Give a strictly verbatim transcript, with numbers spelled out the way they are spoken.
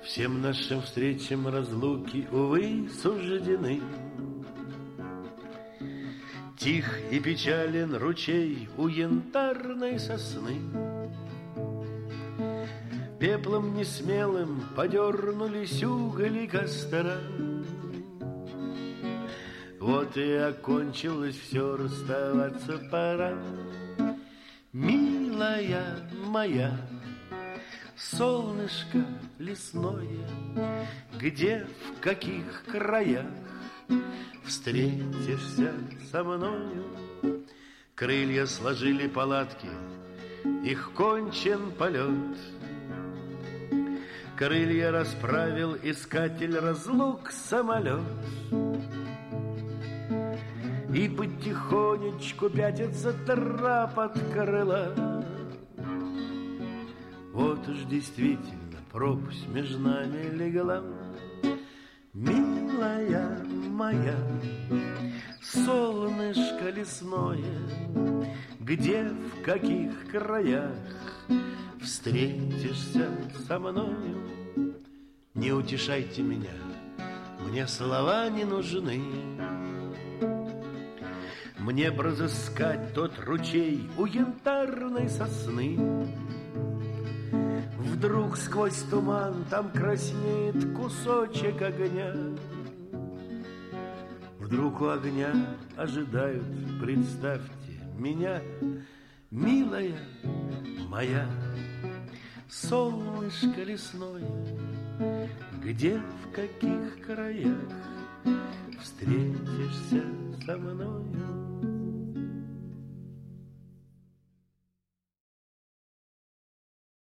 Всем нашим встречам разлуки, увы, суждены. Тих и печален ручей у янтарной сосны. Пеплом несмелым подернулись угли костра. Вот и окончилось все, расставаться пора. Милая моя, солнышко лесное, где, в каких краях встретишься со мною? Крылья сложили палатки, их кончен полет. Крылья расправил искатель разлук самолет. И потихонечку пятится трап от крыла. Вот уж действительно пропасть между нами легла. Милая моя, солнышко лесное, где, в каких краях встретишься со мною? Не утешайте меня, мне слова не нужны. Мне б разыскать тот ручей у янтарной сосны. Вдруг сквозь туман там краснеет кусочек огня. Вдруг у огня ожидают, представьте, меня. Милая моя, солнышко лесное, где, в каких краях встретишься со мною?